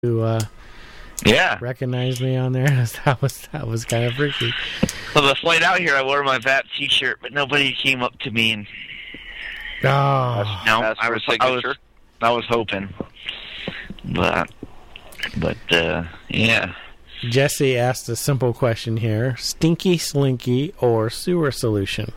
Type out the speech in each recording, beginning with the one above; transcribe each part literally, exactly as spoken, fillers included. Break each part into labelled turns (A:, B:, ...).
A: who uh,
B: yeah.
A: recognized me on there. That was that was kind of freaky.
B: Well, the flight out here, I wore my V A P T-shirt, but nobody came up to me and.
A: Oh,
B: no,
C: That's
B: I was,
C: for
B: I was,
C: signature.
B: I was hoping, but, but uh, yeah.
A: Jesse asked a simple question here: Stinky Slinky or sewer solution?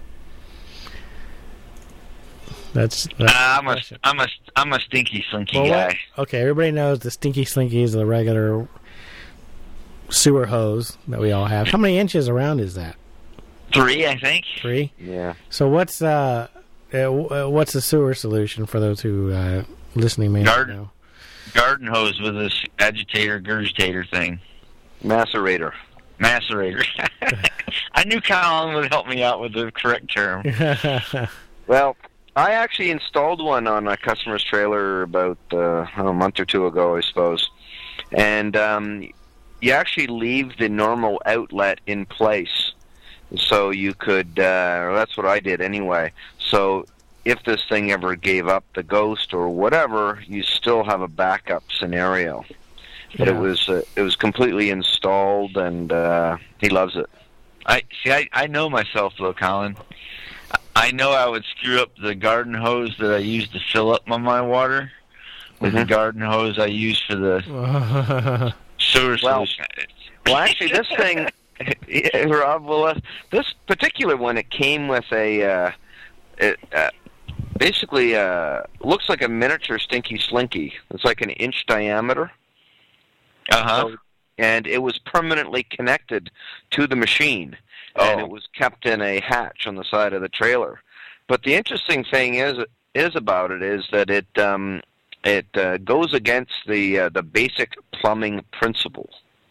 A: That's, that's
B: uh, I'm
A: the
B: a,
A: question.
B: I'm a, I'm a stinky slinky
A: Well,
B: guy.
A: what- okay, everybody knows the Stinky Slinky is the regular sewer hose that we all have. How many inches around is that?
B: Three, I think.
A: Three.
C: Yeah.
A: So what's uh, uh what's the sewer solution for those who uh, listening may not
B: Garden.
A: know?
B: Garden hose with this agitator, gurgitator thing.
C: Macerator.
B: Macerator. I knew Colin would help me out with the correct term.
C: Well, I actually installed one on a customer's trailer about uh, a month or two ago, I suppose. And um, you actually leave the normal outlet in place. So you could, uh, or that's what I did anyway. So if this thing ever gave up the ghost or whatever, you still have a backup scenario. But
A: Yeah.
C: it was uh, it was completely installed, and uh, he loves it.
B: I see. I, I know myself though, Colin. I know I would screw up the garden hose that I use to fill up my, my water with
C: Mhm.
B: the garden hose I use for the sewer
C: Well,
B: solution.
C: Well, actually, this thing, yeah, Rob, well, uh, this particular one, it came with a, uh, it uh, basically uh, looks like a miniature Stinky Slinky. It's like an inch diameter.
B: Uh huh.
C: So- and it was permanently connected to the machine, and
B: Oh.
C: it was kept in a hatch on the side of the trailer. But the interesting thing is is about it is that it um, it uh, goes against the uh, the basic plumbing principle.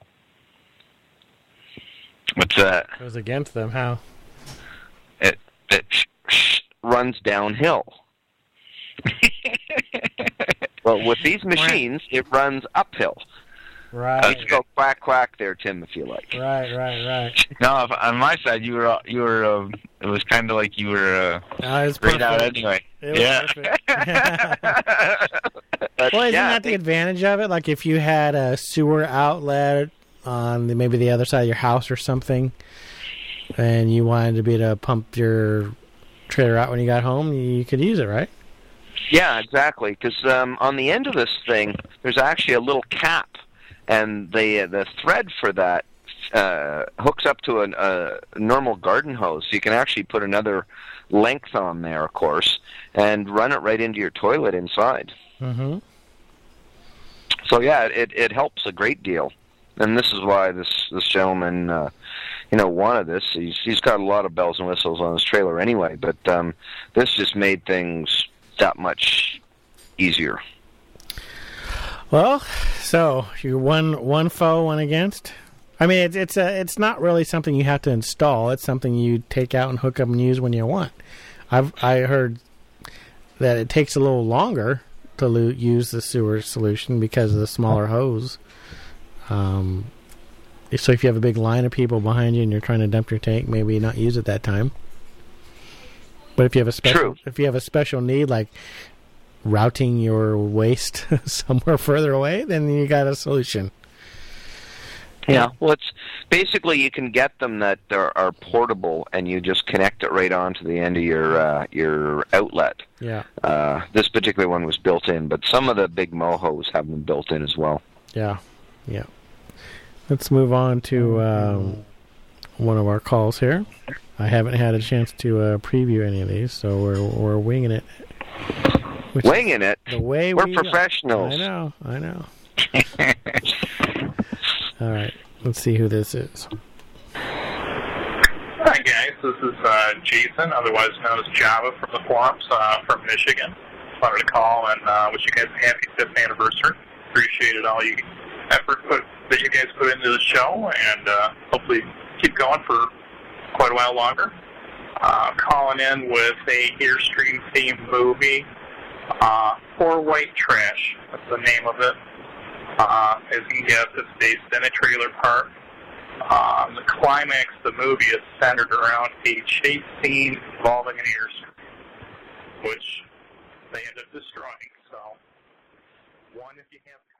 B: What's that?
A: Goes against them. How?
B: It it
C: Sh- sh- runs downhill. Well, with these machines, it runs uphill.
A: Right.
C: Let's go quack quack there, Tim, if you like.
A: Right. Right. Right.
B: no, if, on my side you were you were uh, it was kind of like you were uh,
A: Uh, it's
B: straight out
A: perfect.
B: anyway.
A: It was
B: Yeah.
A: perfect.
C: But,
A: Well, isn't
C: yeah,
A: that the
C: they-
A: advantage of it? Like if you had a sewer outlet on the, maybe the other side of your house or something, and you wanted to be able to pump your trailer out when you got home, you could use it, right?
C: Yeah, exactly. Because um, on the end of this thing, there's actually a little cap, and the the thread for that uh, hooks up to an, a normal garden hose. So you can actually put another length on there, of course, and run it right into your toilet inside.
A: Mm-hmm.
C: So yeah, it it helps a great deal, and this is why this this gentleman, uh, you know, wanted this. He's he's got a lot of bells and whistles on his trailer anyway, but um, this just made things that much easier.
A: Well, so you're one one foe, one against. I mean, it's it's a, it's not really something you have to install. It's something you take out and hook up and use when you want. I've I heard that it takes a little longer to lo- use the sewer solution because of the smaller hose. Um, so if you have a big line of people behind you and you're trying to dump your tank, maybe not use it that time. But if you have a special,
C: True.
A: if you have a special need like routing your waste somewhere further away, then you got a solution.
C: Yeah, well, it's basically you can get them that are, are portable, and you just connect it right onto the end of your uh, your outlet.
A: Yeah,
C: Uh, this particular one was built in, but some of the big mohos have them built in as well.
A: yeah, yeah. Let's move on to um, one of our calls here. I haven't had a chance to uh, preview any of these, so we're we're winging it. Which
C: Winging it.
A: the way
C: We're
A: we
C: professionals.
A: I know, I know. All right, let's see who this is.
D: Hi guys, this is uh, Jason, otherwise known as Java from the forums uh, from Michigan. Just wanted to call and uh, wish you guys a happy fifth anniversary. Appreciated all you effort put, that you guys put into the show, and uh, hopefully keep going for quite a while longer. Uh, calling in with a Airstream themed movie, uh, Poor White Trash. That's the name of it. Uh, as you can guess, it's based in a trailer park. Um, the climax of the movie is centered around a chase scene involving an Airstream, which they end up destroying. So, one, if you have